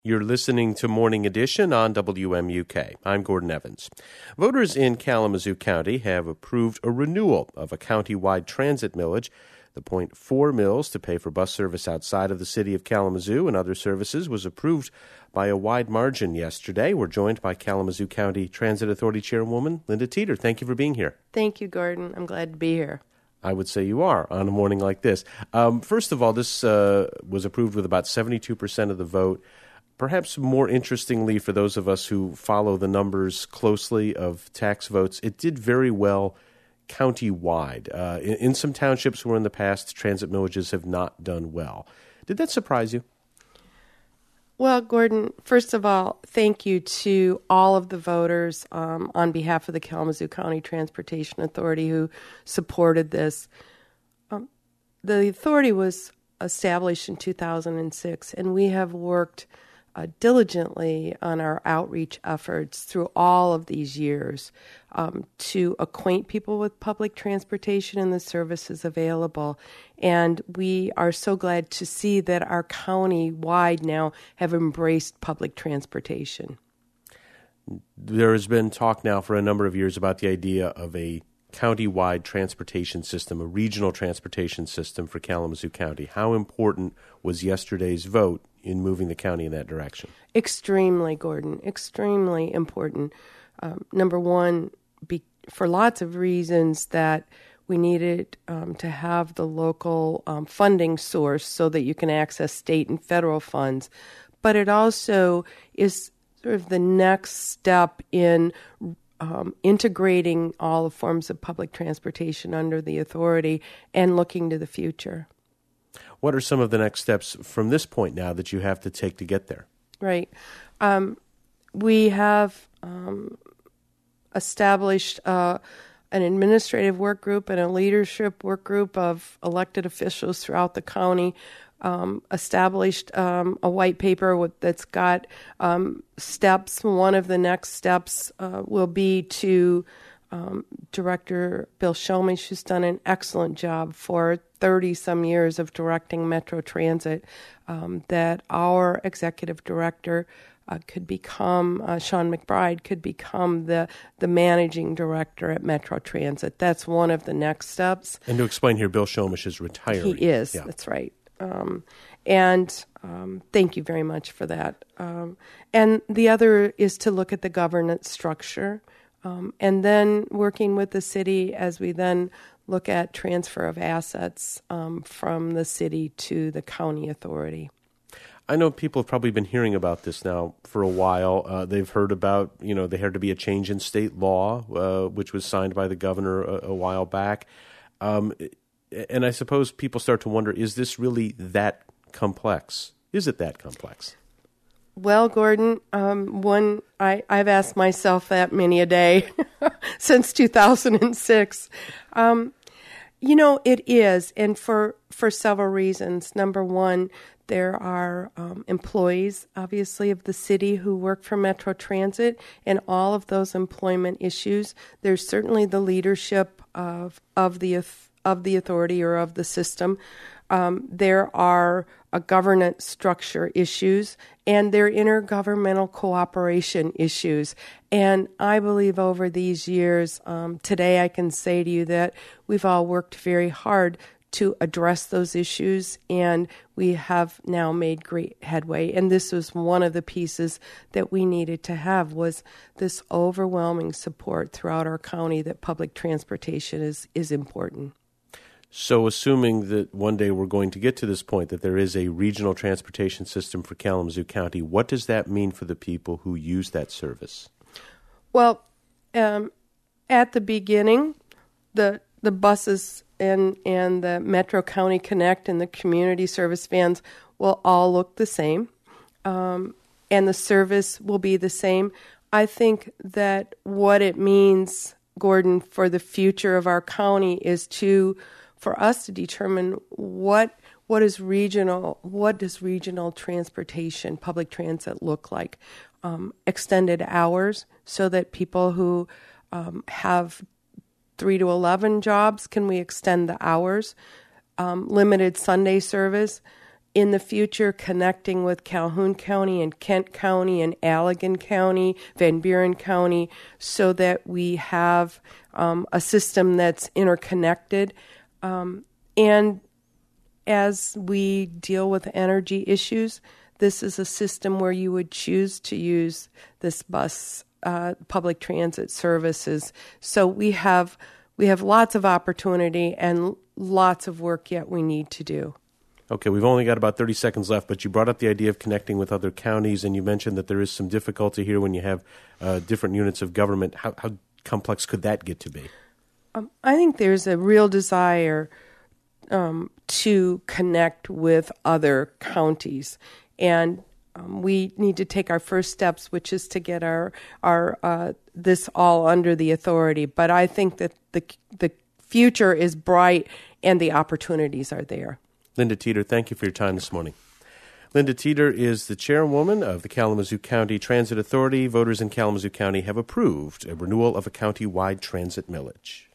You're listening to Morning Edition on WMUK. I'm Gordon Evans. Voters in Kalamazoo County have approved a renewal of a county-wide transit millage. The .4 mills to pay for bus service outside of the city of Kalamazoo and other services was approved by a wide margin yesterday. We're joined by Kalamazoo County Transit Authority Chairwoman Linda Teeter. Thank you for being here. Thank you, Gordon. I'm glad to be here. I would say you are on a morning like this. First of all, this was approved with about 72% of the vote. Perhaps more interestingly, for those of us who follow the numbers closely of tax votes, it did very well county-wide. In some townships where in the past transit millages have not done well. Did that surprise you? Well, Gordon, first of all, thank you to all of the voters on behalf of the Kalamazoo County Transportation Authority who supported this. The authority was established in 2006, and we have worked diligently on our outreach efforts through all of these years to acquaint people with public transportation and the services available. And we are so glad to see that our county-wide now have embraced public transportation. There has been talk now for a number of years about the idea of a county-wide transportation system, a regional transportation system for Kalamazoo County. How important was yesterday's vote in moving the county in that direction? Extremely, Gordon, extremely important. Number one, for lots of reasons that we needed to have the local funding source so that you can access state and federal funds. But it also is sort of the next step in integrating all the forms of public transportation under the authority and looking to the future. What are some of the next steps from this point now that you have to take to get there? Right. We have established an administrative work group and a leadership work group of elected officials throughout the county, established a white paper that's got steps. One of the next steps will be to Director Bill Shomish, who's done an excellent job for 30-some years of directing Metro Transit, that our executive director could become, Sean McBride, could become the managing director at Metro Transit. That's one of the next steps. And to explain here, Bill Shomish is retiring. He is, yeah. That's right. And thank you very much for that. And the other is to look at the governance structure, and then working with the city as we then look at transfer of assets from the city to the county authority. I know people have probably been hearing about this now for a while. They've heard about, there had to be a change in state law, which was signed by the governor a while back. And I suppose people start to wonder, is this really that complex? Is it that complex? Well, Gordon, I've asked myself that many a day since 2006. It is, and for several reasons. Number one, there are employees, obviously, of the city who work for Metro Transit, and all of those employment issues. There's certainly the leadership of the authority or of the system. There are governance structure issues, and there are intergovernmental cooperation issues. And I believe over these years, today I can say to you that we've all worked very hard to address those issues, and we have now made great headway. And this was one of the pieces that we needed to have, was this overwhelming support throughout our county that public transportation is important. So assuming that one day we're going to get to this point, that there is a regional transportation system for Kalamazoo County, what does that mean for the people who use that service? Well, at the beginning, the buses and the Metro County Connect and the community service vans will all look the same, and the service will be the same. I think that what it means, Gordon, for the future of our county is for us to determine what does regional transportation, public transit look like. Extended hours so that people who have 3 to 11 jobs, can we extend the hours? Limited Sunday service. in the future connecting with Calhoun County and Kent County and Allegan County, Van Buren County, so that we have a system that's interconnected. And as we deal with energy issues, this is a system where you would choose to use this bus public transit services. So we have lots of opportunity and lots of work yet we need to do. Okay, we've only got about 30 seconds left, but you brought up the idea of connecting with other counties, and you mentioned that there is some difficulty here when you have different units of government. How complex could that get to be? I think there's a real desire to connect with other counties, and we need to take our first steps, which is to get our this all under the authority. But I think that the future is bright and the opportunities are there. Linda Teeter, thank you for your time this morning. Linda Teeter is the chairwoman of the Kalamazoo County Transit Authority. Voters in Kalamazoo County have approved a renewal of a county-wide transit millage.